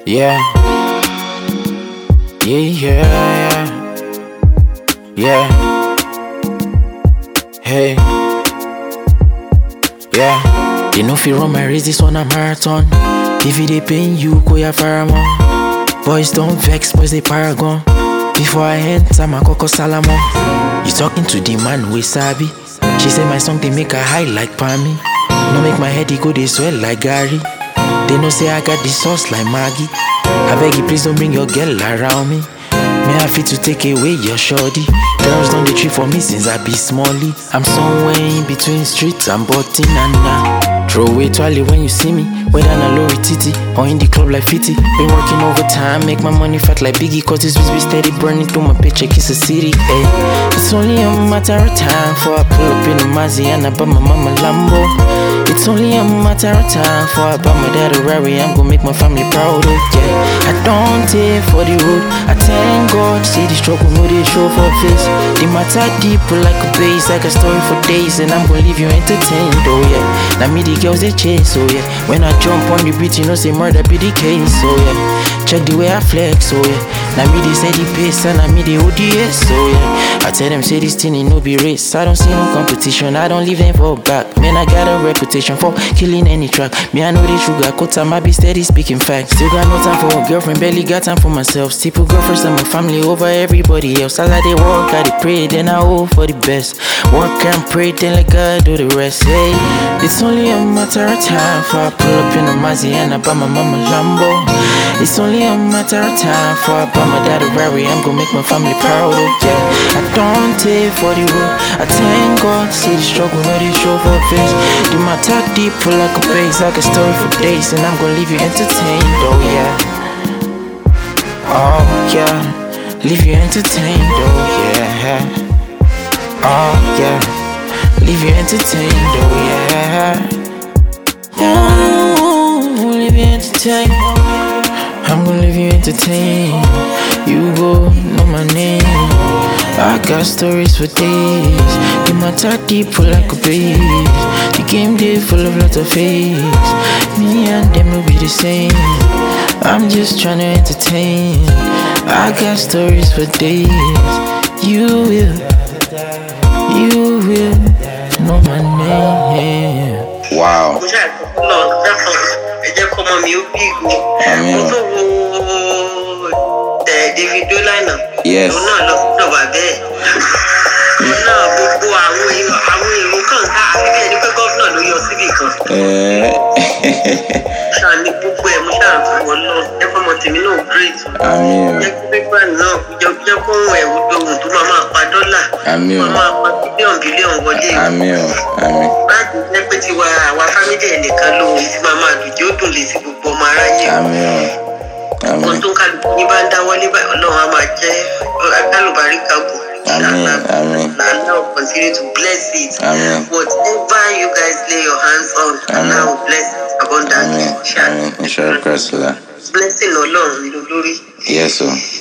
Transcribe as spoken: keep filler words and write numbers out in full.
Yeah. Yeah, yeah, yeah. Yeah. Hey. Yeah. You know if you run my race, this one a marathon. If it dey pain you, go ya faramon. Boys don't vex, boys they paragon. Before I enter my Coco Salomon. You talking to the man we sabi. She say my song they make her high like Pammy. No make my head go they swell like Gary. They know say I got the sauce like Maggie. I beg you please don't bring your girl around me. May I fit to take away your shorty. Girls don't they treat for me since I be smallie. I'm somewhere in between streets and button and now. Throw away twirly when you see me. Whether na lorry titty or in the club like fifty. Been working overtime, make my money fat like Biggie. Cause this bitch be steady burning through my paycheck, it's a city, ayy. It's only a matter of time for I pull up in a Mazzy and I buy my mama Lambo. It's only a matter of time for I buy my dad a Rari. I'm gonna make my family proud, oh yeah. I don't take for the road, I thank God. See the struggle, no they show for face. The matter deep like a base, like a story for days. And I'm gonna leave you entertained, oh yeah. Now me the girls they chase, oh yeah. When I jump on the beat, you know say murder be the case, oh yeah. Check the way I flex, oh yeah. Now me they say the pace and I me the O D S, oh yeah. I tell them say this thing it no be race. I don't see no competition, I don't leave them for back. Man I got a reputation for killing any track. Me I know the sugar coat time, I be steady speaking facts. Still got no time for a girlfriend, barely got time for myself. Still put girl first and my family over everybody else. As I they walk, I they pray, then I hope for the best. Work and pray, then let God do the rest. Hey, it's only a matter of time for I pull up in a Mazzy and I buy my mama Lambo. It's only a matter of time for I buy my dad a Rari. I'm gonna make my family proud, oh yeah. I don't take for the road, I thank God. See the struggle, no they show for face. Do my talk deep, pull like a base, like a story for days. And I'm gonna leave you entertained, oh yeah. Oh yeah, leave you entertained, oh yeah. Oh yeah, leave you entertained, oh yeah. Oh, leave you entertained. I'm gonna leave you entertained. You go know my name. I got stories for days. Get my talk deep, full like a base. The game day full of lots of fakes. Me and them will be the same. I'm just tryna entertain. I got stories for days. You will, you will know my name. Wow. Yes. Àmín. Àmín. Àmín. Àmín. Ohun tó ń kálukú ní bá ń dáwọ́ níbà Ọlọ́run á máa jẹ́ akálùbáríkà kù. Àmín, àmín. Allah will continue to bless it. Àmín. Whatever you guys lay your hands on, Allah will bless it abundantly. Àmín, àmín. Inshallah. Blessing Ọlọ́run lórí. Yes, sir.